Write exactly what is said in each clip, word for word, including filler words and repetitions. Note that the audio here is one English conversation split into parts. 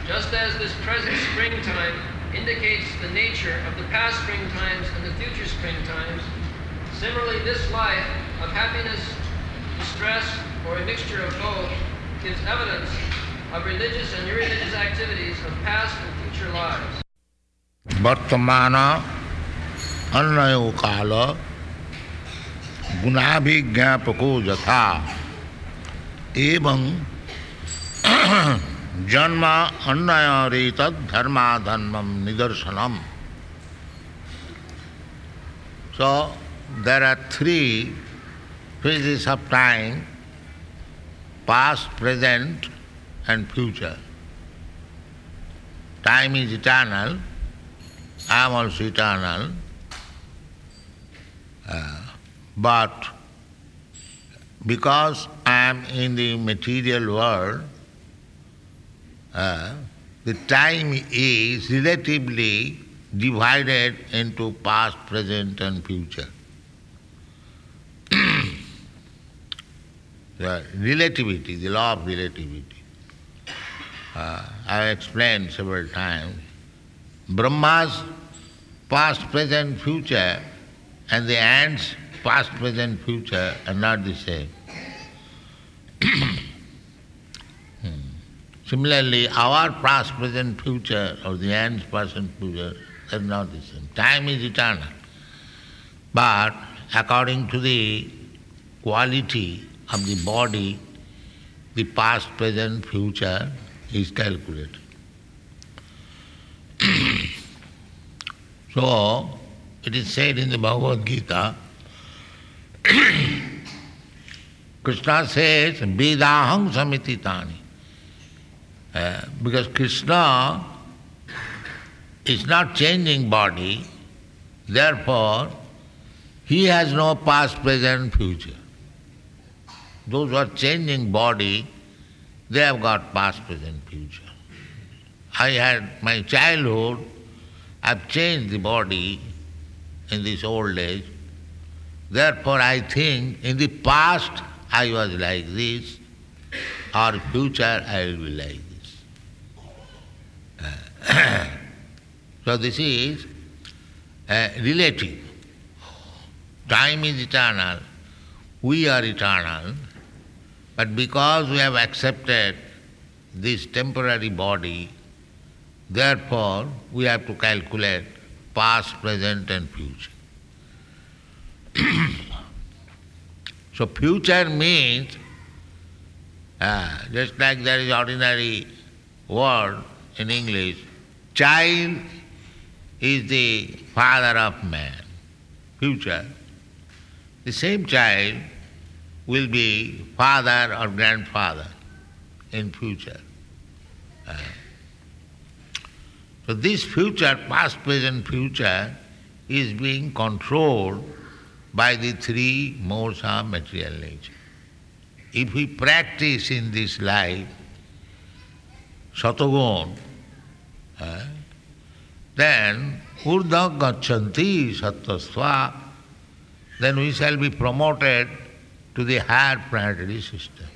Just as this present springtime indicates the nature of the past springtimes and the future springtimes, similarly this life of happiness, distress, or a mixture of both gives evidence of religious and irreligious activities of past and future lives. वर्तमान अन्वयो काल गुणाभिज्ञापको यथा एवं जन्म अन्वयरेतद् धर्माधर्मम निदर्शनम. So there are three phases of time: past, present, and future. Time is eternal. I am also eternal. Uh, but because I am in the material world, uh, the time is relatively divided into past, present, and future. The relativity, the law of relativity. Uh, I have explained several times. Brahma's past, present, future and the ants' past, present, future are not the same. Similarly, our past, present, future or the ants' past and future are not the same. Time is eternal. But according to the quality of the body, the past, present, future is calculated. So, it is said in the Bhagavad Gita, Krishna says, Vedaham samititani. Uh, because Krishna is not changing body, therefore he has no past, present, future. Those who are changing body, they have got past, present, future. I had my childhood, I've changed the body in this old age. Therefore I think in the past I was like this, or future I will be like this. So this is uh, relative. Time is eternal, we are eternal, but because we have accepted this temporary body, therefore we have to calculate past, present and future. So future means, uh, just like there is ordinary word in English, child is the father of man. Future. The same child will be father or grandfather in future. Uh, so this future, past, present, future, is being controlled by the three modes of material nature. If we practice in this life Satagun, uh, then Urdha Gacchanti Sattasva, then we shall be promoted to the higher planetary system.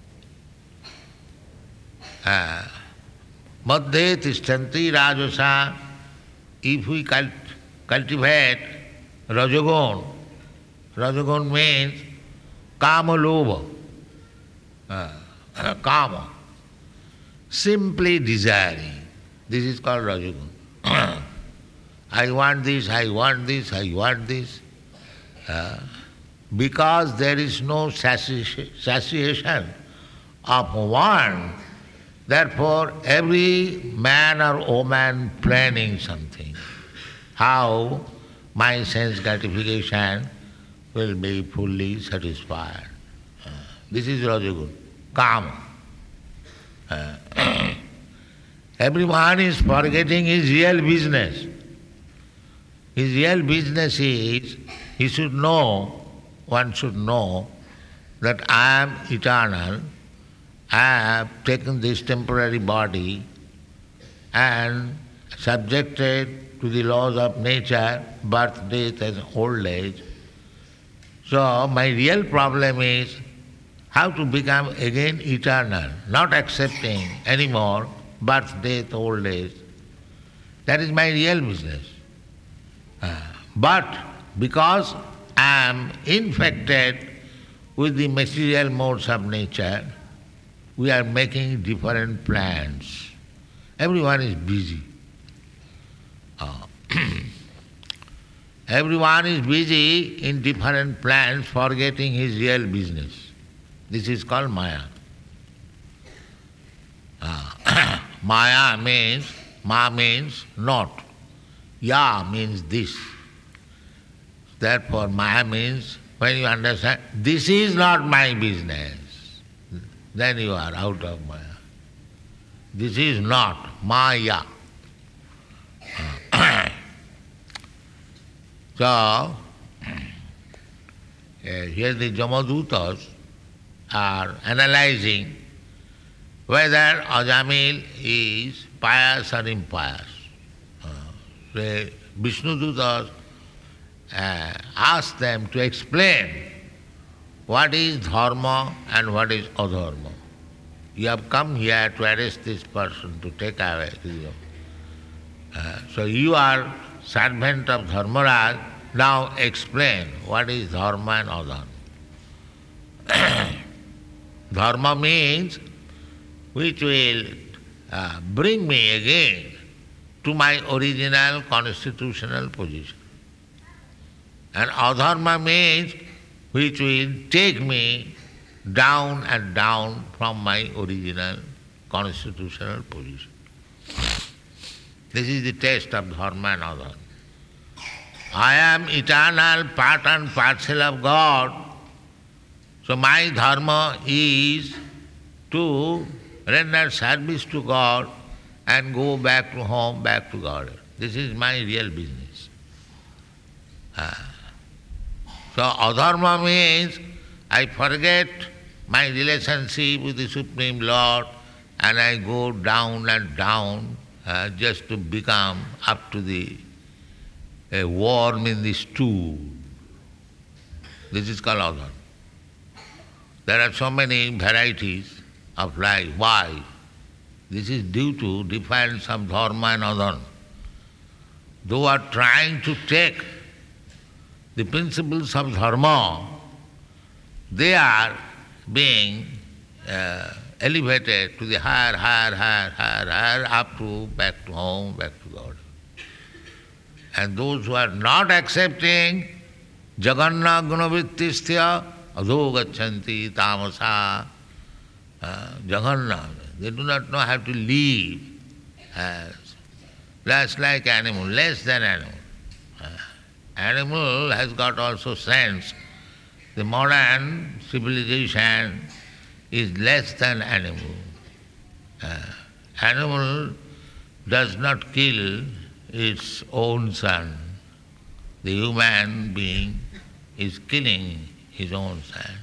Uh, Madhye Tishtanti Rajasa, if we cult- cultivate Rajagun, Rajagun means Kama Lobha, uh, uh, Kama, simply desiring. This is called Rajagun. I want this, I want this, I want this. Uh, because there is no sati- satiation of want, therefore every man or woman planning something, how my sense gratification will be fully satisfied. Uh, this is Rajagun, Kama. Uh, everyone is forgetting his real business. His real business is, he should know, one should know that I am eternal, I have taken this temporary body and subjected to the laws of nature, birth, death and old age. So my real problem is how to become again eternal, not accepting anymore birth, death, old age. That is my real business. Uh, but because I am infected with the material modes of nature, we are making different plans. Everyone is busy. Uh, everyone is busy in different plans, forgetting his real business. This is called Maya. Uh, Maya means, Ma means not. Ya means this. Therefore, Maya means, when you understand, this is not my business, then you are out of Maya. This is not Maya. So, uh, here the Jamadutas are analyzing whether Ajamil is pious or impious. Uh, so Vishnudutas uh, ask them to explain what is dharma and what is adharma. You have come here to arrest this person, to take away. Uh, so you are servant of Dharmaraj, now explain what is dharma and adharma. Dharma means which will uh, bring me again to my original constitutional position. And adharma means which will take me down and down from my original constitutional position. This is the test of dharma and adharma. I am eternal part and parcel of God, so my dharma is to render service to God and go back to home, back to God. This is my real business. Uh, so adharma means I forget my relationship with the Supreme Lord and I go down and down uh, just to become up to the a worm in the stew. This is called adharma. There are so many varieties of life. Why? This is due to difference of dharma and adharma. Those are trying to take the principles of dharma, they are being uh, elevated to the higher, higher, higher, higher, higher, up to back to home, back to God. And those who are not accepting Jaganna Gunavrittistya adho gachanti tamasa uh, Jaganna, they do not know how to live as less like animal, less than animal. Uh, animal has got also sense. The modern civilization is less than animal. Uh, animal does not kill its own son. The human being is killing his own son.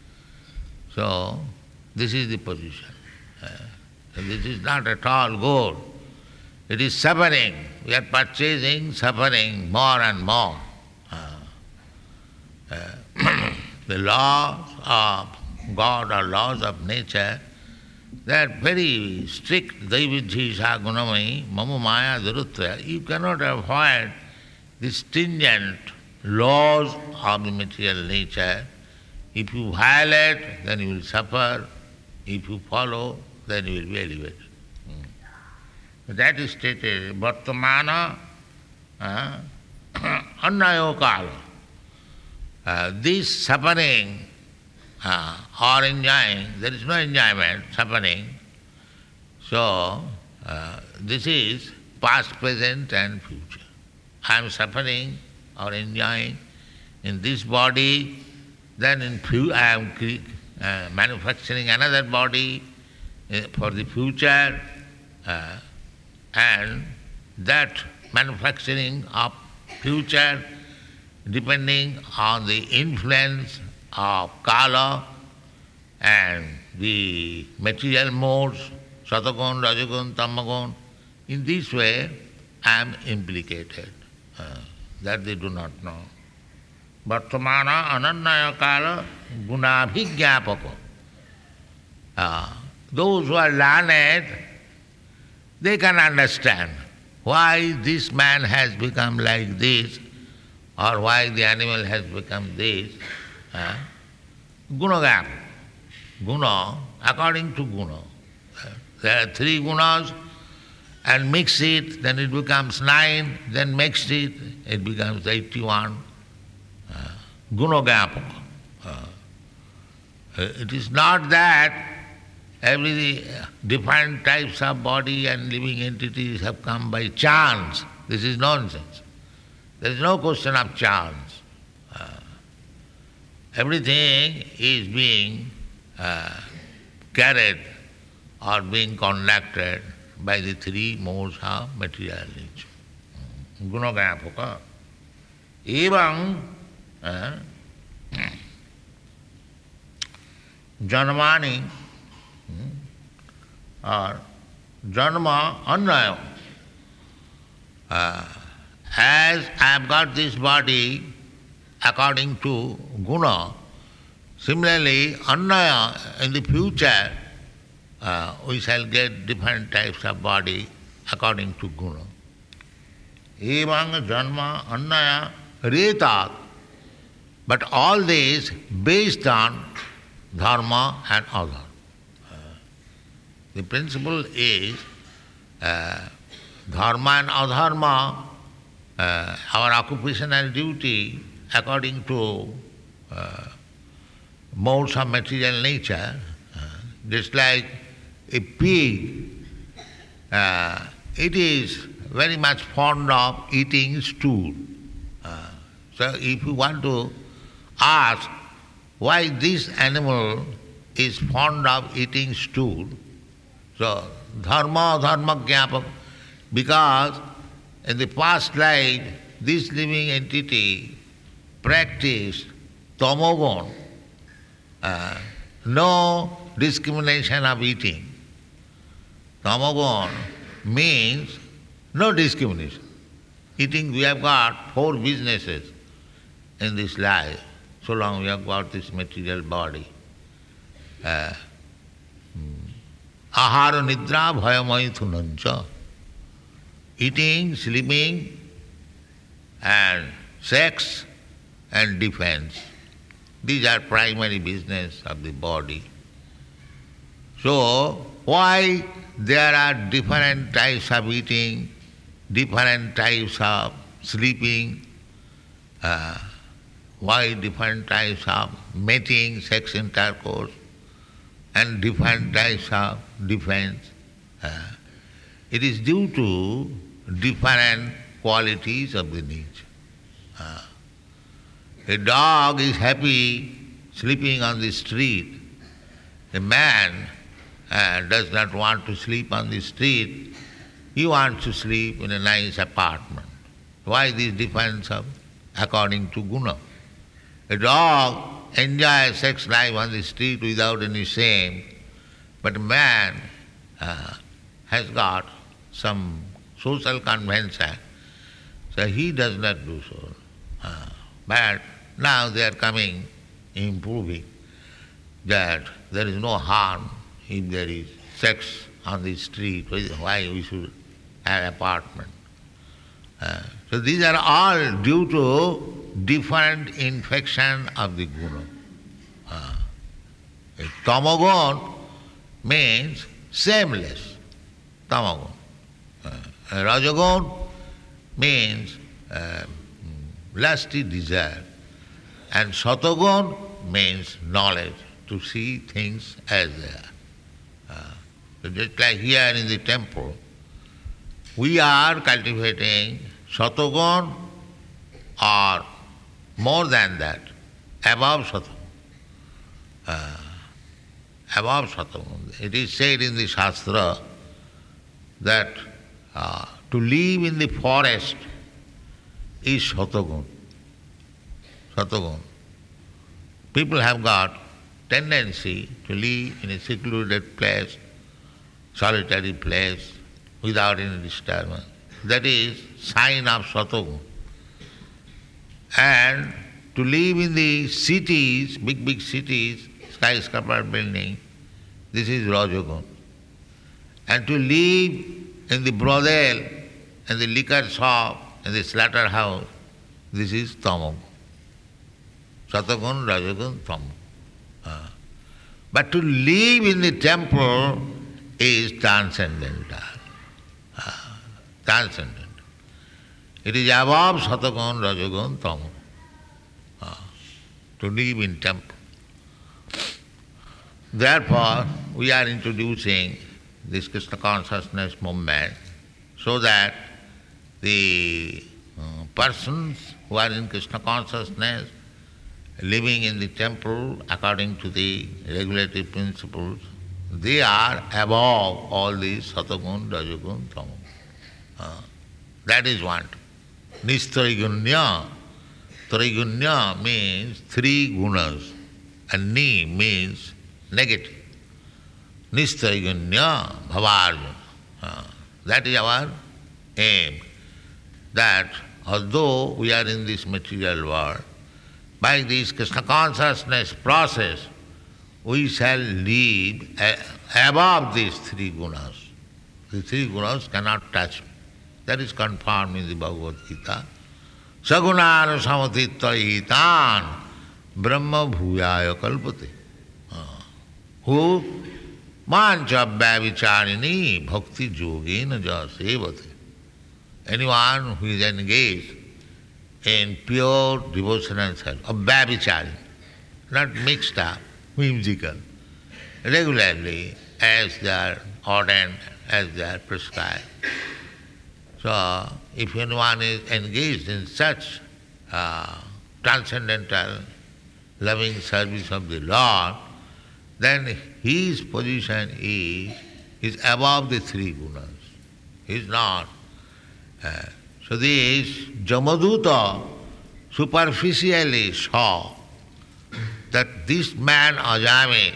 So, this is the position. Uh, this is not at all good. It is suffering. We are purchasing suffering more and more. Uh, uh, the laws of God or laws of nature, they are very strict. Daividhisha gunamai mama maya durutra. You cannot avoid the stringent laws of the material nature. If you violate, then you will suffer. If you follow, then you will be elevated. Hmm. That is stated. Vartamana uh, annayo kala. Uh, this suffering uh, or enjoying, there is no enjoyment, suffering. So, uh, this is past, present and future. I am suffering or enjoying in this body, then in fu- I am cre- uh, manufacturing another body uh, for the future, uh, and that manufacturing of future depending on the influence of Kala and the material modes, Satagun, Rajagun, Tamagun. In this way, I am implicated. Uh, that they do not know. Vartamana anannaya kala gunabhigyapako. Uh, those who are learned, they can understand why this man has become like this or why the animal has become this. Uh, Gunagam. Guna, according to guna. There are three gunas, and mix it, then it becomes nine, then mix it, it becomes eighty-one. Uh, Gunagapaka. Uh, it is not that every different types of body and living entities have come by chance. This is nonsense. There is no question of chance. Uh, everything is being uh, carried or being conducted by the three modes of material nature. Gunagapaka. Evam uh, Janmani or Janma Annaya. Uh, as I have got this body according to guna, similarly Annaya in the future uh, we shall get different types of body according to guna. Evang Janma Annaya Retat. But all this based on dharma and adharma. Uh, the principle is uh, dharma and adharma, uh, our occupation and duty according to uh, modes of material nature, uh, just like a pig, uh, it is very much fond of eating stool. Uh, so if you want to ask why this animal is fond of eating stool, so dharma, dharma jnapaka, because in the past life this living entity practiced tamogun, uh, no discrimination of eating. Tamogun means no discrimination. Eating, we have got four businesses in this life, so long we have got this material body. Uh, Ahara nidra bhayamaithunancha. Eating, sleeping, and sex and defense. These are primary business of the body. So, why there are different types of eating, different types of sleeping, uh, why different types of mating, sex intercourse, and different types of defense? Uh, it is due to different qualities of the nature. Uh, a dog is happy sleeping on the street. A man uh, does not want to sleep on the street. He wants to sleep in a nice apartment. Why this difference of according to guna? A dog enjoys sex life on the street without any shame, but a man uh, has got some social convention, so he does not do so. Uh, but now they are coming, improving, that there is no harm if there is sex on the street. Why we should have apartment? Uh, so these are all due to different infection of the guna. Uh, Tamagun means shameless. Tamagun. Uh, Rajagun means uh, lusty desire. And Satagun means knowledge, to see things as they are. Uh, so just like here in the temple, we are cultivating Satagun or more than that, above Satagun. Uh, above Satagun. It is said in the Shastra that uh, to live in the forest is Satagun. Satagun. People have got tendency to live in a secluded place, solitary place, without any disturbance. That is sign of Satagun. And to live in the cities, big, big cities, skyscraper building, this is Rajagun. And to live in the brothel, in the liquor shop, in the slaughterhouse, this is tamo. Satagun, rajagun, tamo. Uh, but to live in the temple is transcendental. Uh, transcendental. It is above Satagun, rajagun, tamo. Uh, to live in temple. Therefore, we are introducing this Krishna consciousness movement so that the uh, persons who are in Krishna consciousness, living in the temple according to the regulative principles, they are above all these Satagun, Rajagun, Tamun. Uh, that is one. Nistrigunya. Trigunya means three gunas, and ni means negative. Nistrigunya bhavarjuna. Uh, that is our aim. That although we are in this material world, by this Krishna consciousness process, we shall live a- above these three gunas. The three gunas cannot touch me. That is confirmed in the Bhagavad Gita. Sagunāna samatitva itān brahma bhūyāya kalpate. Uh, who mancha bhavicharini bhakti yogena ja sevate. Anyone who is engaged in pure devotional service, of bhavichari, not mixed up, whimsical, regularly as they are ordained, as they are prescribed. So, if anyone is engaged in such uh, transcendental, loving service of the Lord, then his position is, is above the three gunas. He is not. Uh, so this Jamaduta superficially saw that this man Ajami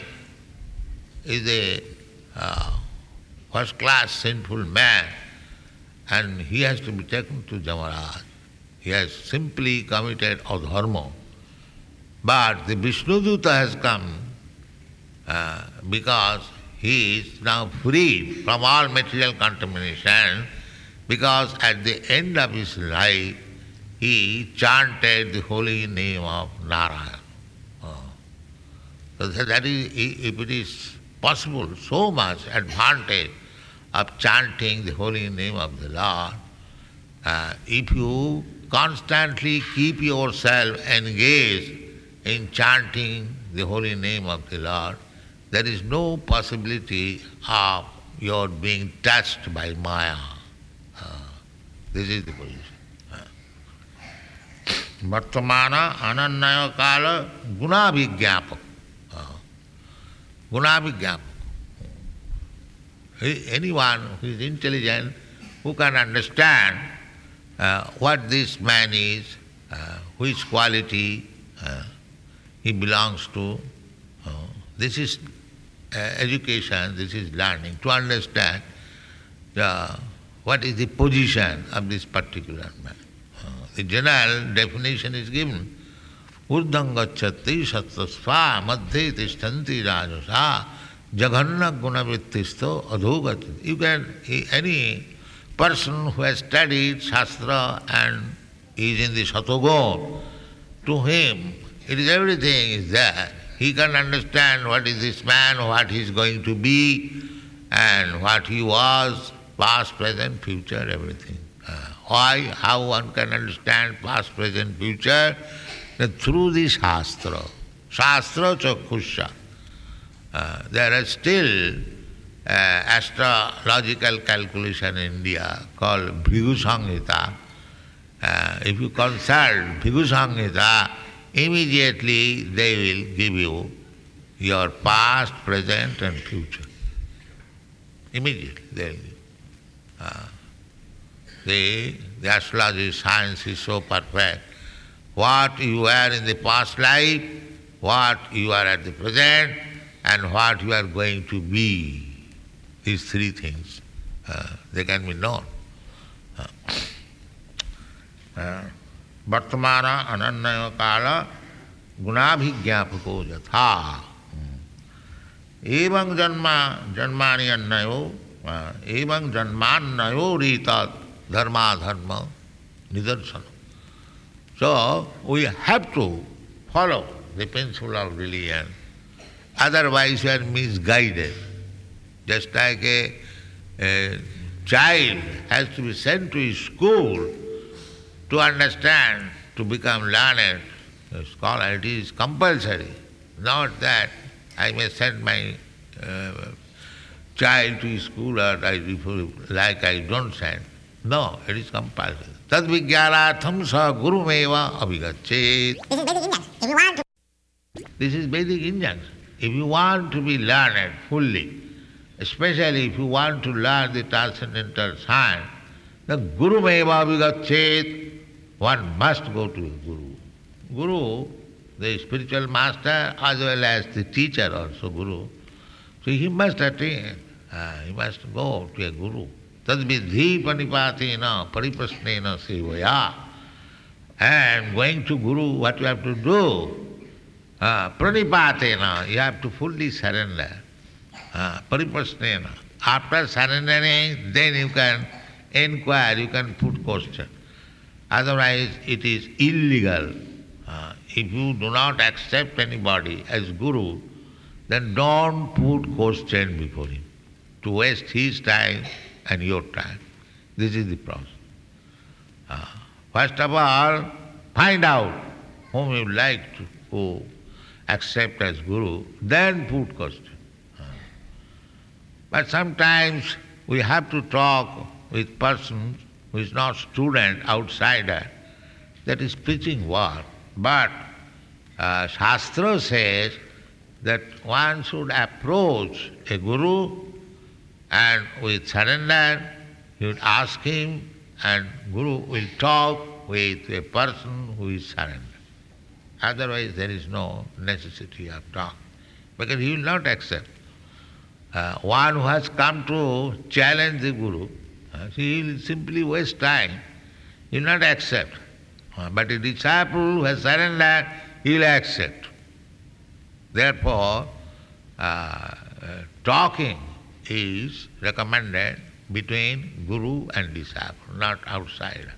is a uh, first-class sinful man, and he has to be taken to Jamaraj. He has simply committed adharma. But the Vishnuduta has come uh, because he is now freed from all material contamination, because at the end of his life he chanted the holy name of Narayana. Oh. So that is, if it is possible, so much advantage of chanting the holy name of the Lord, uh, if you constantly keep yourself engaged in chanting the holy name of the Lord, there is no possibility of your being touched by Maya. Uh, this is the position. Vartamana anannaya kala gunabhigyapak. Uh, gunabhigyapak. Anyone who is intelligent, who can understand uh, what this man is, uh, which quality uh, he belongs to, uh, this is uh, education, this is learning, to understand uh, what is the position of this particular man. Uh, the general definition is given. Urdham gacchati sattasva madhye tishtanti rajasa Jaghanna gunavrittisto adhogati. You can, any person who has studied Shastra and is in the Satogun, to him it is everything is there. He can understand what is this man, what he is going to be, and what he was, past, present, future, everything. Uh, why, how one can understand past, present, future? That through the Shastra. Shastra chakhusha. Uh, there are still uh, astrological calculation in India called Bhrigu Samhita. Uh, if you consult Bhrigu Samhita, immediately they will give you your past, present and future. Immediately they will give. Uh, the, the astrology science is so perfect. What you were in the past life, what you are at the present, and what you are going to be. These three things, uh, they can be known. Vartamana anannaya kala gunabhigyapako jatha. Evam janma janmani annayo Evam janmannayo ritat dharma dharma nidarsana. So we have to follow the principle of religion. Otherwise we are misguided. Just like a, a child has to be sent to school to understand, to become learned, a scholar, it is compulsory. Not that I may send my uh, child to school or I, like I don't send. No, it is compulsory. Tad vijnanatham sa gurumeva abhigachet. This is Vedic Indians. If you want to be learned fully, especially if you want to learn the transcendental science, the gurumeva abhigachet, one must go to a guru. Guru, the spiritual master as well as the teacher also, guru. So he must attain, uh, he must go to a guru. Tadvidhi panipatina pariprasnena sevaya. And going to guru, what you have to do? Uh, pranipatena, you have to fully surrender. Uh, pariprasnena. After surrendering, then you can inquire, you can put question. Otherwise, it is illegal. Uh, if you do not accept anybody as guru, then don't put question before him to waste his time and your time. This is the process. Uh, first of all, find out whom you like to who accept as guru, then put question. Uh, but sometimes we have to talk with persons who is not student, outsider, that is preaching what? But uh, Shastra says that one should approach a guru and with surrender, he would ask him and guru will talk with a person who is surrendered. Otherwise there is no necessity of talk, because he will not accept. Uh, one who has come to challenge the guru, uh, he will simply waste time, he will not accept. Uh, but a disciple who has surrendered, he will accept. Therefore, uh, uh, talking is recommended between guru and disciple, not outside.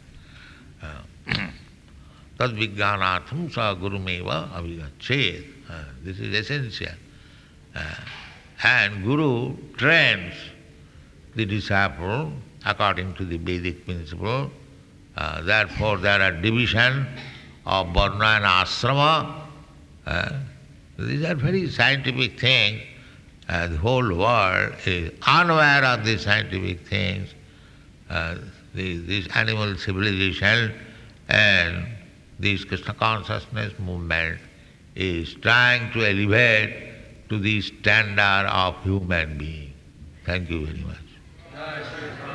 Tad vijnanatham sa gurumeva abhigachet. This is essential. Uh, and guru trains the disciple according to the Vedic principle. Uh, therefore, there are division of varna and ashrama. Uh, these are very scientific things. Uh, the whole world is unaware of these scientific things, uh, the, this animal civilization and this Krishna consciousness movement is trying to elevate to the standard of human being. Thank you very much.